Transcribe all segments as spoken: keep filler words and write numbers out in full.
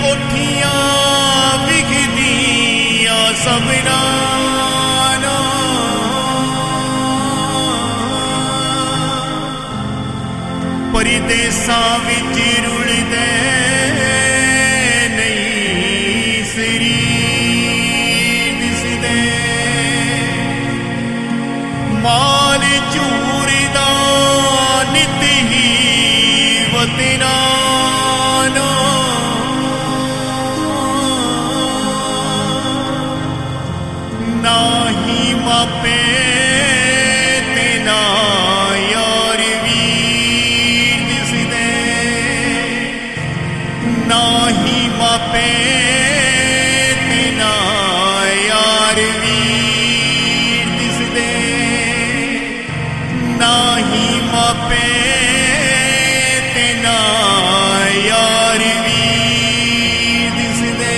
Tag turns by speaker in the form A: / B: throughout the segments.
A: कोठियां विखदियां सबना परिदेसां विच रुलदे नहीं सिरी दिसदे माल चूरदा नित ही वतना ना ही मापे तेना यार वीर दिसदे ना ही मापे तेना यार वीर दिसदे ना ही मापे तेना यार वीर दिसदे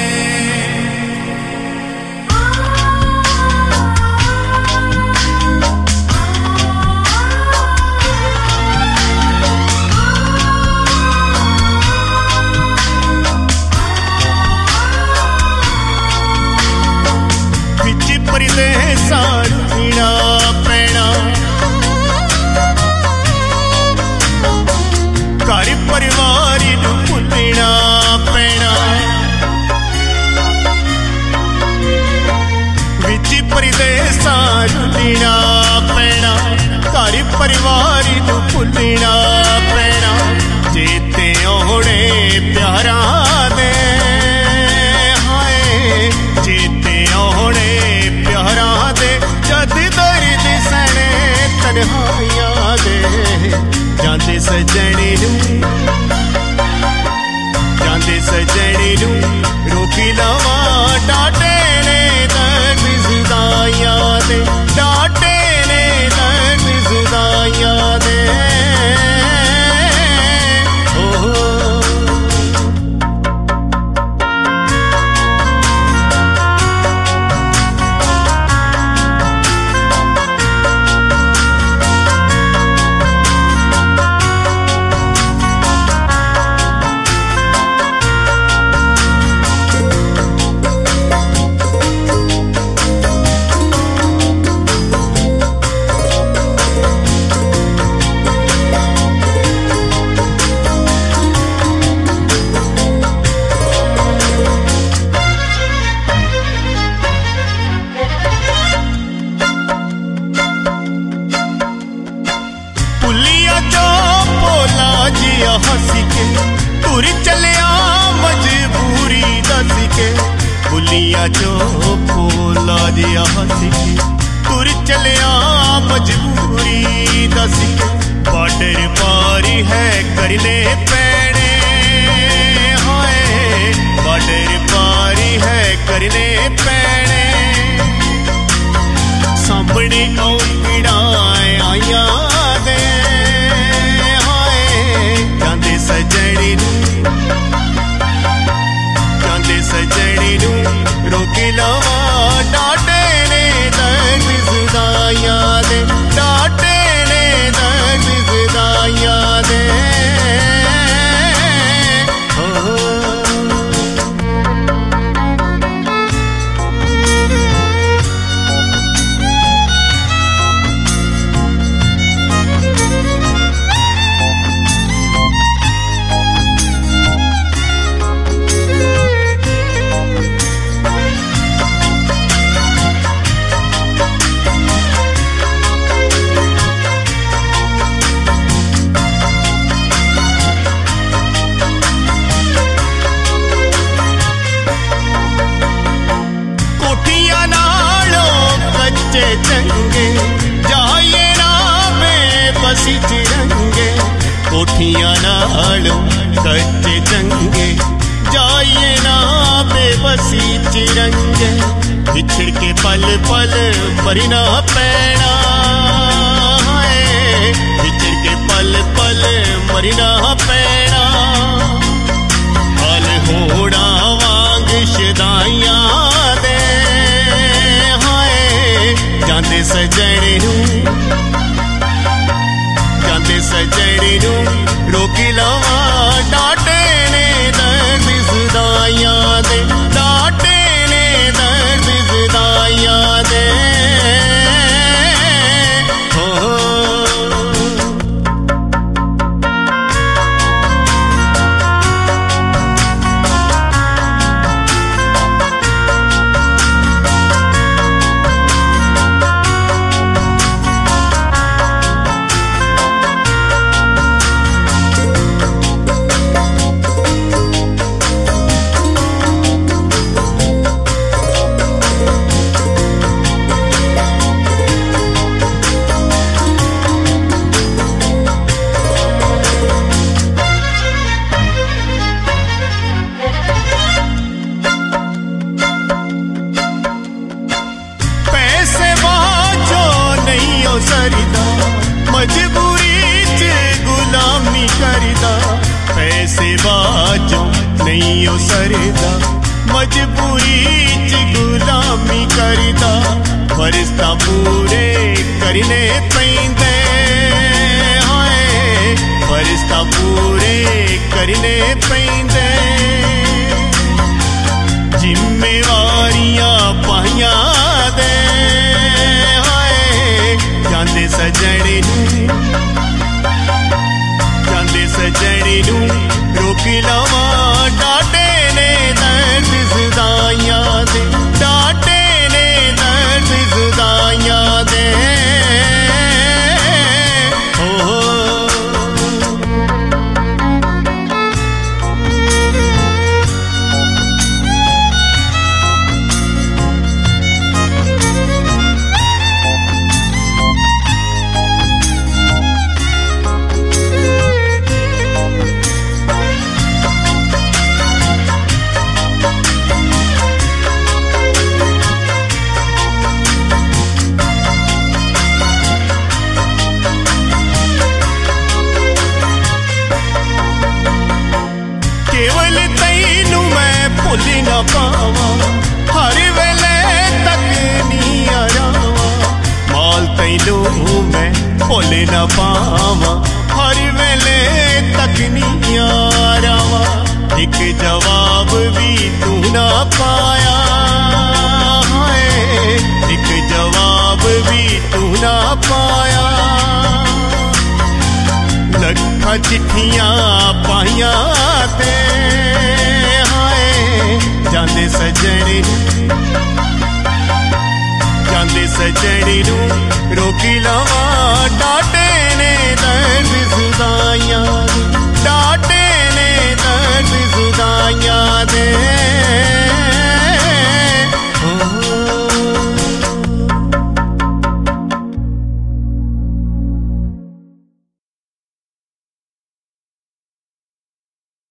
A: परदेसा रुलना पैना घर परिवार नूं भुलना पैना विच परदेसा रुलना पैना घर परिवार नूं भुलना पैना चेते औणे प्यारा दे हाय चेते औणे प्यारा दे जद दर्द सने तन्हाइयां दे जांदे सजने नूं जांदे सजने नूं रोकी लवा डाटे ने दर्द जुदाइयां दे डाटे ने दर्द जुदाइयां दे हसी के तुर चलिया मजबूरी दस के बुलिया जो भोला जिया हसी के तुर चलिया मजबूरी दस के बॉर्डर पारी है करने पैने हाय बॉर्डर पारी है करने पैने सामने औकड़ाए आया दे जांदे सजनी नूं जांदे सजनी नूं रोकी लवा डाटे ने दर्द जुदाइयां दे डाटे ने दर्द जुदाइयां दे चंगे जाइए ना बेबसी चिरंगे कोठियां नालों कच्चे चंगे जाइए ना बेबसी चिरंगे बिछड़ के पल पल मरना पैना है बिछड़ के पल पल मरना पैना हाल होड़ा वांग शदाइयां दे जांदे सजने नूं जांदे सजने नूं रोकी लवा डाटे ने दर्द जुदा बाजों नहीं ओ सरदा, मजबूरी च गुलामी करदा, फरिश्ता पूरे करने पैंदे, हाय फरिश्ता पूरे करने पैंदे, जिम्मेवारियां पाइयां दे, हाय जांदे सजने नूं जांदे सजने नूं रोकी लावा, डाटे ने दर्द जुदाइयां दे, डाटे ने दर्द जुदाइयां दे, हो ना पावा, हर वेले तक नी आरावा, माल तैनू मैं भुल ना पावा, हर वेले तक नी आरावा, एक जवाब भी तू ना पाया, हाय एक जवाब भी तू ना पाया, लखा चिट्ठियां पाइया ते, जांदे सजने जांदे सजने नूं रोकी लावा, डाटे ने दर्द